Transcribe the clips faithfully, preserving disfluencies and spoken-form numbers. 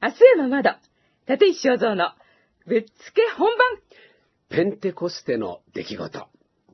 明日への窓、立石正蔵のぶっつけ本番。 ペンテコステの出来事。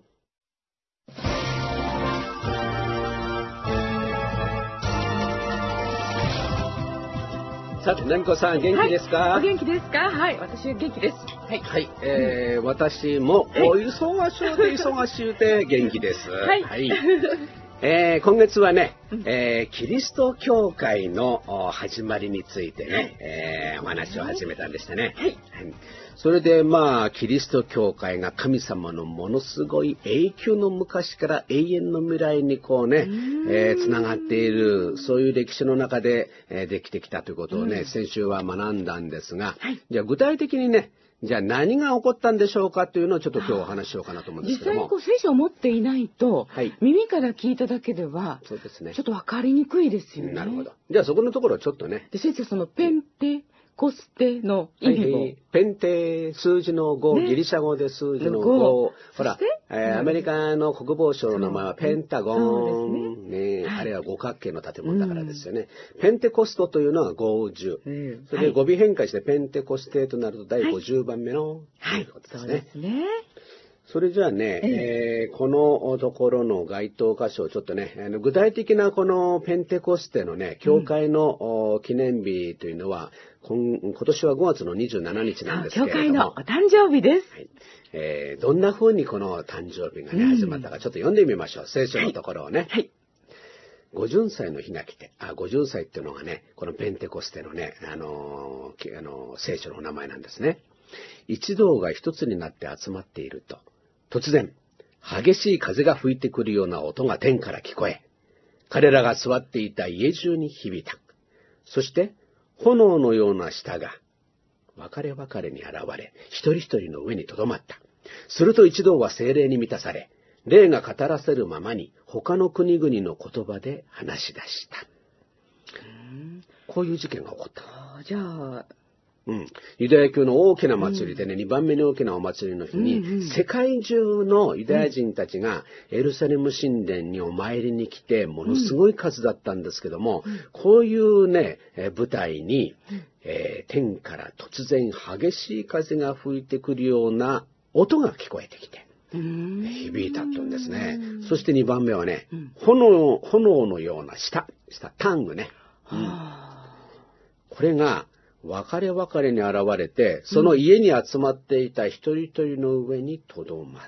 さて、なみこさん、元気ですか？ はい、お元気ですか？はい、私は元気です。はい。 はい、えー、私も、はい、お忙しゅうで忙しゅうで元気です。 はい。はいえー、今月はね、えー、キリスト教会の始まりについてね、はい、えー、お話を始めたんでしたね。はい。それでまあ、キリスト教会が神様のものすごい永久の昔から永遠の未来にこうね、えー、つながっている、そういう歴史の中で、えー、できてきたということをね、先週は学んだんですが、はい、じゃあ具体的にね、じゃあ何が起こったんでしょうかというのをちょっと今日お話ししようかなと思うんですけども。 実際にこう聖書を持っていないと、はい、耳から聞いただけでは、そうですね、ちょっと分かりにくいですよね。 なるほど。じゃあそこのところをちょっとね。 で、先生、そのペンテコステの意味も、はい、 ペンテ、数字のご、ね、ギリシャ語で数字のご、ほら、えー、アメリカの国防省の名前はペンタゴン、ねね、はい、あれは五角形の建物だからですよね。うん、ペンテコストというのはごじゅう、うん、それで語尾変化してペンテコステとなるとだいごじゅうばんめの、はい、ということですね。はい、そうですね。それじゃあね、えー、このところの該当箇所をちょっとね、あの具体的なこのペンテコステのね、教会の、うん、記念日というのは、今, 今年はごがつのにじゅうしちにちなんですけれども。教会のお誕生日です。 はい、えー、どんな風にこの誕生日がね、始まったかちょっと読んでみましょう。聖書のところをね。はいはい、ごじゅっさいの日が来て、あ、ごじゅっさいっていうのがね、このペンテコステのね、あのー、あのー、聖書の名前なんですね。一同が一つになって集まっていると、突然、激しい風が吹いてくるような音が天から聞こえ、彼らが座っていた家中に響いた。そして、炎のような舌が、分かれ分かれに現れ、一人一人の上にとどまった。すると一同は聖霊に満たされ、霊が語らせるままに、他の国々の言葉で話し出した。こういう事件が起こった。 あ、じゃあ、 うん、ユダヤ教の大きな祭りでね、うん、にばんめに大きなお祭りの日に、うんうん、世界中のユダヤ人たちがエルサレム神殿にお参りに来て、ものすごい数だったんですけども、うん、こういうね、舞台に、えー、天から突然激しい風が吹いてくるような音が聞こえてきて、響いたって言うんですね。そしてにばんめはね、うん、炎、炎のような舌、舌、タングね。うん、これが、分かれ分かれに現れて、その家に集まっていた一人一人の上にとどまった。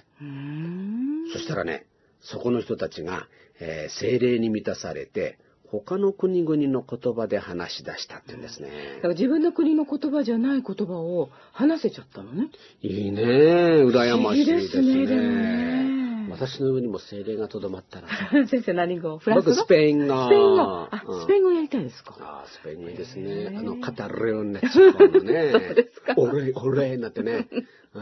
うん、そしたらね、そこの人たちが、えー、聖霊に満たされて、他の国々の言葉で話し出したって言うんですね。 だから自分の国の言葉じゃない言葉を話せちゃったのね。 いいね、羨ましいですね。 いいですね、でもね。 私の上にも聖霊がとどまったら。 先生何語？フランス語？ 僕スペイン語。 スペイン語。あ、うん、スペイン語やりたいですか？ あ、スペイン語いいですね。あの、語るようになっちゃうのね。そうですか。お礼、お礼になってね。うん。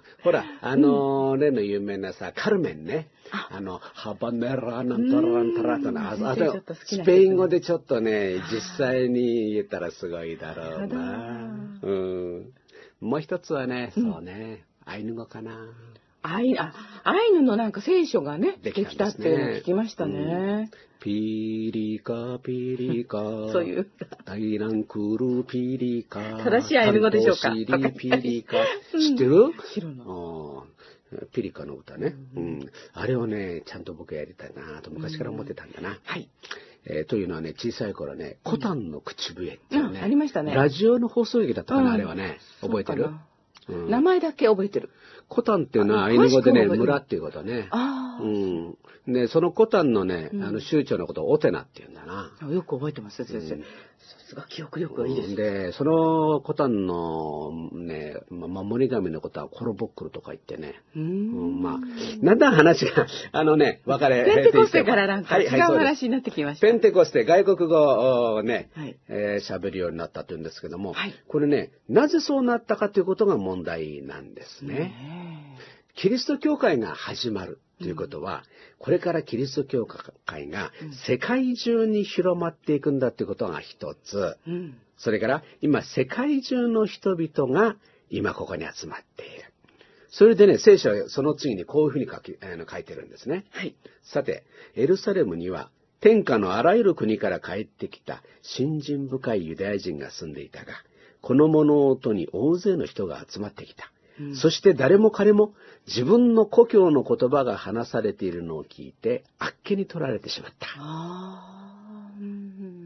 ほら、あの、うん、例の有名なさ、カルメンね。あの、ハバネラなんとらなんとらとな。あと、スペイン語でちょっとね、実際に言ったらすごいだろうな。うん。もう一つはね、そうね、アイヌ語かな。 アイ、あ、アイヌのなんか聖書がね、できたっていうのを聞きましたね。うん、 ピリカピリカ。 そういう。 大乱クルピリカ。 正しいアイヌ語でしょうか。 ピリカ。知ってる？ 知らない。 ピリカの歌ね、うんうん。あれをね、ちゃんと僕やりたいなと昔から思ってたんだな。うん、はい。えー、というのはね、小さい頃ね、コタンの口笛っていうね、 うん、ありましたね。 ラジオの放送劇だったかな、うん、あれはね。覚えてる？ うん、名前だけ覚えてる。 コタンっていうのはアイヌ語でね、村っていうことね。ああ。うん。で、そのコタンのね、あの州長のことをオテナっていうんだな。 よく覚えてます、先生。さすが記憶力がいいです。 で、そのコタンのね、守り神のことはコロボックルとか言ってね。うん。まあ、なんだ話が、あのね、分かれ。 ペンテコステからなんか違う話になってきました。 ペンテコステ、外国語をね、えー、喋るようになったというんですけども、はい、これね、なぜそうなったかということが問題なんですね。キリスト教会が始まるということは、うん、これからキリスト教会が世界中に広まっていくんだということが一つ、うん、それから今世界中の人々が今ここに集まっている。それでね、聖書はその次にこういうふうに書き、あの書いてるんですね。はい。さて、エルサレムには天下のあらゆる国から帰ってきた信心深いユダヤ人が住んでいたが、この物音に大勢の人が集まってきた。うん、そして誰も彼も自分の故郷の言葉が話されているのを聞いて、あっけに取られてしまった。あうん、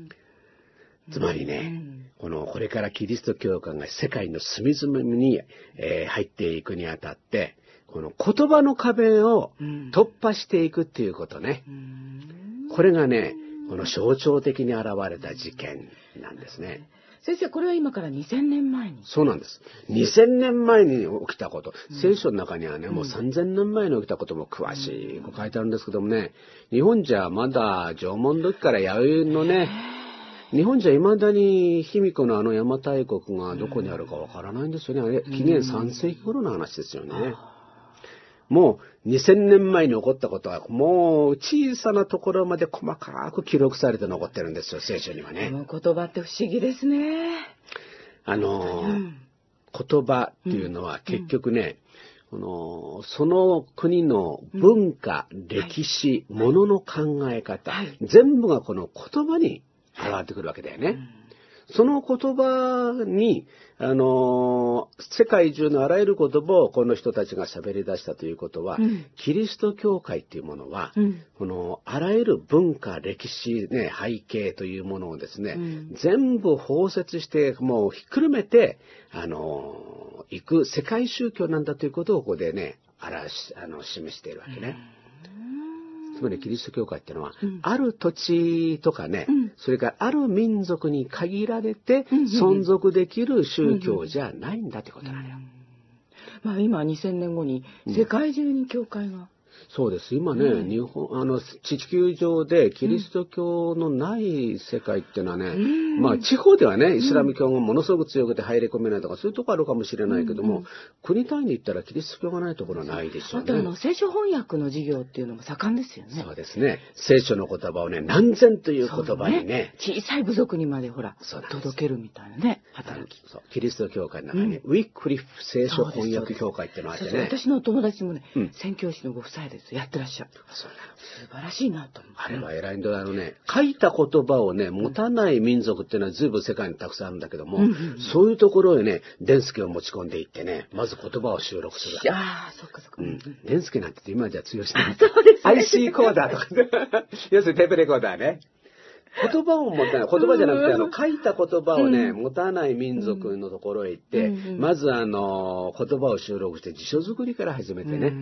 つまりね、うん、このこれからキリスト教会が世界の隅々に、えー、入っていくにあたって、この言葉の壁を突破していくっていうことね。うん、これがね、この象徴的に現れた事件なんですね。 先生、これは今からにせんねんまえに。 そうなんです。にせんねんまえに起きたこと。うん、聖書の中にはね、もうさんぜんねんまえに起きたことも詳しく書いてあるんですけどもね、日本じゃまだ縄文時から弥生のね、日本じゃ未だに卑弥呼のあの邪馬台国がどこにあるかわからないんですよね。あれ、紀元さんせいき頃の話ですよね。もうにせんねんまえに起こったことはもう小さなところまで細かく記録されて残ってるんですよ、聖書にはね。 この言葉って不思議ですね。 あの、うん、言葉っていうのは結局ね、うん、このその国の文化、うん、歴史、はい、ものの考え方、はい、全部がこの言葉に現れてくるわけだよね。うん、その言葉に、あのー、世界中のあらゆる言葉をこの人たちが喋り出したということは、うん、キリスト教会っていうものは、うん、このあらゆる文化、歴史、ね、背景というものをですね、うん、全部包摂して、もうひっくるめて、あのー、行く世界宗教なんだということをここでね、表し、あの、示しているわけね。つまりキリスト教会っていうのは、うん、ある土地とかね、うん、それからある民族に限られて存続できる宗教じゃないんだってことなのよ。 うん、まあ今にせんねんごに世界中に教会が、 そうです。今ね、うん、日本、あの、地球上でキリスト教のない世界っていうのはね、うん、まあ地方ではね、イスラム教がものすごく強くて入り込めないとか、そういうとこあるかもしれないけども、うん、国単位で言ったらキリスト教がないところはないでしょうね。 あとあの、聖書翻訳の事業っていうのも盛んですよね。 そうですね。聖書の言葉をね、何千という言葉にね、ね小さい部族にまでほら、届けるみたいなね、働き。 そう。キリスト教会の中に、ね、うん、ウィックリフ聖書翻訳協会っていうのがあってね。そうそう、 私の友達もね、うん、宣教師のご夫妻です。やってらっしゃる。そう素晴らしいなと思って。 あれは偉いんだ。あのね、書いた言葉をね、持たない民族っていうのは随分世界にたくさんあるんだけども、うんうんうん、そういうところへね、伝助を持ち込んでいってね、まず言葉を収録する。 ああ、そっかそっか。うん。 伝助なんて今じゃ通用してない。 そうですね。 アイシー コーダーとか、要するにテープレコーダーね。言葉を持たない。言葉じゃなくて、あの、書いた言葉をね、うん、持たない民族のところへ行って、うんうん、まずあの、言葉を収録して辞書作りから始めてね。うん、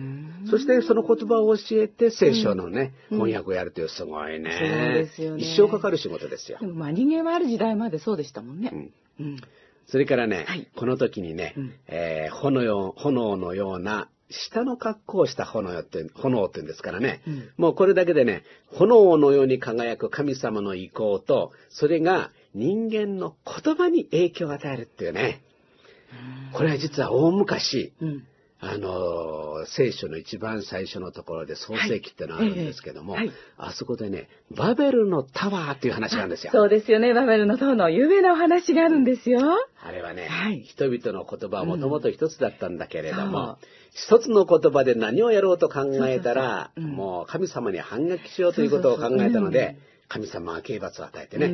そしてその言葉を教えて聖書のね、うん、翻訳をやるというすごいね。そうですよね。一生かかる仕事ですよ。 でもまあ人間はある時代までそうでしたもんね。うんうん、それからね、はい、この時にね、うん、えー、炎, 炎のような下の格好をした炎って、炎って言うんですからね、うん、もうこれだけでね、炎のように輝く神様の意向と、それが人間の言葉に影響を与えるっていうね、これは実は大昔、うん、あの、聖書の一番最初のところで創世記ってのがあるんですけども、はいええはい、あそこでね、バベルのタワーっていう話があるんですよ。 そうですよね、バベルの塔の有名なお話があるんですよ。 あれはね、はい、人々の言葉はもともと一つだったんだけれども、うん一つの言葉で何をやろうと考えたら、そうそうそう、うん、もう神様に反撃しようということを考えたので、神様は刑罰を与えてね、うん、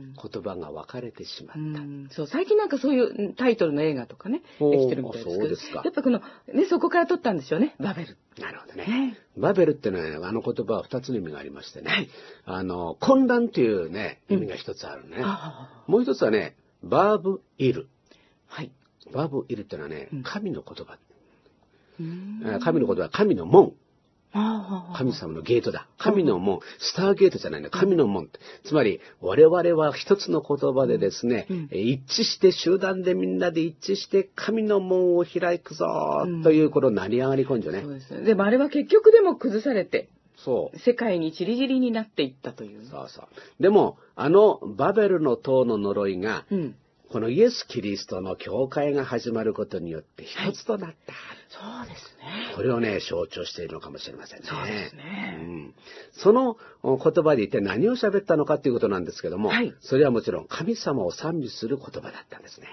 言葉が分かれてしまった、うん、 そう。最近なんかそういうタイトルの映画とかね、できてるみたいですけど、そうですか。やっぱこの、ね、そこから取ったんでしょうね、バベル。 なるほどね。ねバベルってのは、あの言葉は二つの意味がありましてね、はい、あの、混乱っていうね、意味が一つあるね。うん、もう一つはね、バーブイル。はい。バーブイルってのはね、神の言葉。神のことは神の門。神様のゲートだ。神の門。スターゲートじゃないの。神の門。つまり、我々は一つの言葉でですね、うん、一致して、集団でみんなで一致して、神の門を開くぞ、という、この成り上がり根性ね。 そうですね。でもあれは結局でも崩されて、そう。世界に散り散りになっていったという。 そうそう。でも、あの、バベルの塔の呪いが、うんこのイエス・キリストの教会が始まることによって一つとなった、 はい。そうですね。 これをね、象徴しているのかもしれませんね。 そうですね。 うん、その言葉で一体何を喋ったのかということなんですけども、はい、それはもちろん神様を賛美する言葉だったんですね。 ど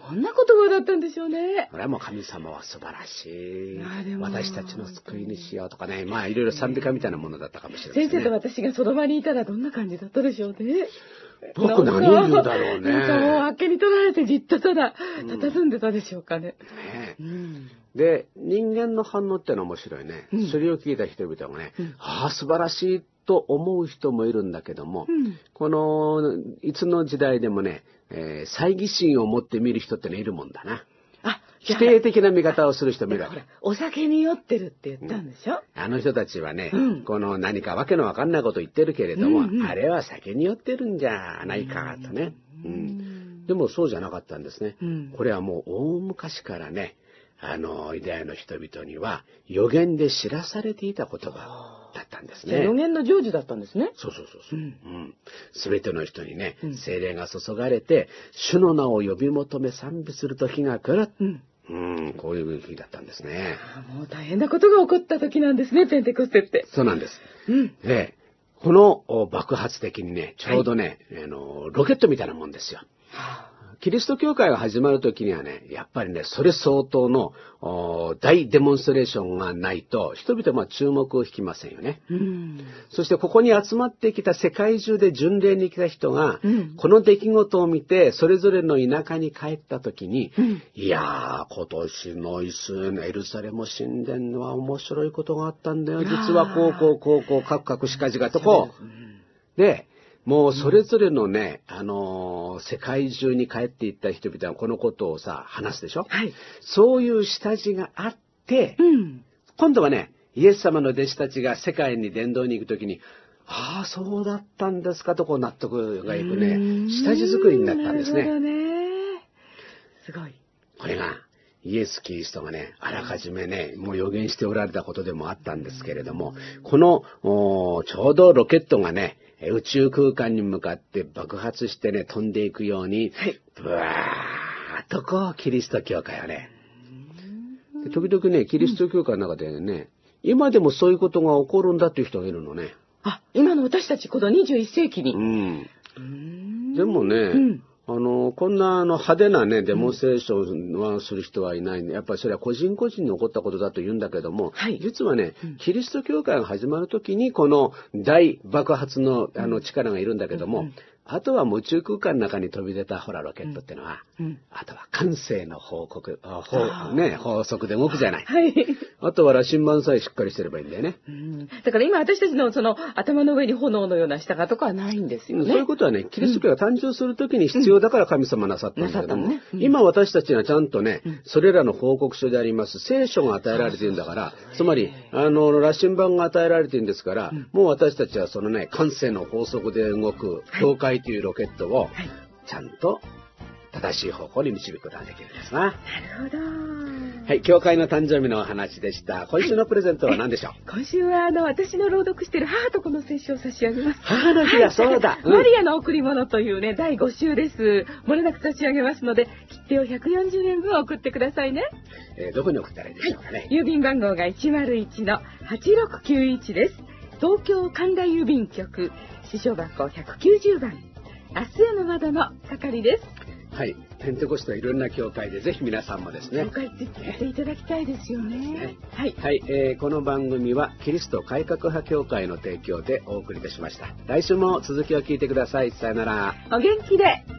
どんな言葉だったんでしょうね。 これはもう神様は素晴らしい。私たちの救いにしようとかね、まあいろいろ賛美歌みたいなものだったかもしれない、ね。 先生と私がその場にいたらどんな感じだったでしょうね。 僕何を言うんだろうね。 なんかもうあっけに取られてじっとただ佇んでたでしょうかね。 うん、ねで、人間の反応ってのは面白いね。うん、それを聞いた人々もね、うん、ああ素晴らしいと思う人もいるんだけども、うん、このいつの時代でもね、えー、猜疑心を持って見る人ってのいるもんだな。 あ、 否定的な見方をする人もいるわけ。 お酒に酔ってるって言ったんでしょ、 うん、あの人たちはね、うん、この何かわけのわかんないこと言ってるけれども、うんうん、あれは酒に酔ってるんじゃないかとね、うんうん、でもそうじゃなかったんですね、うん、これはもう大昔からね、あのユダヤの人々には予言で知らされていた言葉だったんですね。 予言の成就だったんですね。 そうそうそうそう。うん。すべての人にね、うん、聖霊が注がれて、主の名を呼び求め賛美する時が来る。うん。うん、こういう日だったんですね。 もう大変なことが起こった時なんですね、ペンテコステって。 そうなんです。うん。で、この爆発的にね、ちょうどね、はい、あのロケットみたいなもんですよ。はあ、キリスト教会が始まるときにはね、やっぱりね、それ相当の大デモンストレーションがないと、人々は注目を引きませんよね。うん、そしてここに集まってきた世界中で巡礼に来た人が、うん、この出来事を見て、それぞれの田舎に帰ったときに、うん、いやー、今年のイスエルサレム神殿は面白いことがあったんだよ。実はこうこうこうこう、カクカクしかじがとこう。で、もうそれぞれのね、あのー、世界中に帰っていった人々はこのことをさ、話すでしょ、はい、そういう下地があって、うん、今度はね、イエス様の弟子たちが世界に伝道に行くときに、ああ、そうだったんですかとこう納得がいくね、下地作りになったんですね。 なるほどね。すごい。 これが、イエス・キリストがね、あらかじめね、もう予言しておられたことでもあったんですけれども、この、ちょうどロケットがね、宇宙空間に向かって爆発してね、飛んでいくように、はい、ブワーッとこう、キリスト教会はね、で時々ね、キリスト教会の中でね、今でもそういうことが起こるんだっていう人がいるのね。 あ、今の私たち、このにじゅういっ世紀に。うん。 うーんでもね、うんあの、こんなあの派手なね、デモンストレーションはする人はいないんで、やっぱりそれは個人個人に起こったことだと言うんだけども、はい、実はね、うん、キリスト教会が始まるときにこの大爆発のあの力がいるんだけども、うんうんあとは宇宙空間の中に飛び出たほらロケットってのは、うんうん、あとは慣性の報告、法、ね、法則で動くじゃない。はい。あとは羅針盤さえしっかりしてればいいんだよね。 うん、だから今私たちのその頭の上に炎のような下がとかはないんですよね。 そういうことはね、キリスト教が誕生するときに必要だから神様なさったんだけども、うんねうん、今私たちにはちゃんとね、うん、それらの報告書であります聖書が与えられているんだから、つまり、あの、羅針盤が与えられているんですから、うん、もう私たちはそのね、慣性の法則で動く教会というロケットを、はい、ちゃんと正しい方向に導くことができるんですな。 なるほど。 はい、教会の誕生日のお話でした。今週のプレゼントは何でしょう？はい、 今週はあの私の朗読している母と子の聖書を差し上げます。 母の日だ、そうだ。 うん、マリアの贈り物というねだいご週です。もれなく差し上げますので切手をひゃくよんじゅうえんぶん送ってくださいね。 えー、どこに送ったらいいでしょうかね。はい、 郵便番号が いちまるいちのはちろくきゅういち です。東京神田郵便局支所箱ひゃくきゅうじゅうばん。明日への窓の係です。 はい、ペンテコステはいろんな教会でぜひ皆さんもですね。 教会ってやっていただきたいですよね。ねはい、はい、えー、この番組はキリスト改革派教会の提供でお送りいたしました。来週も続きを聞いてください。さよなら。 お元気で。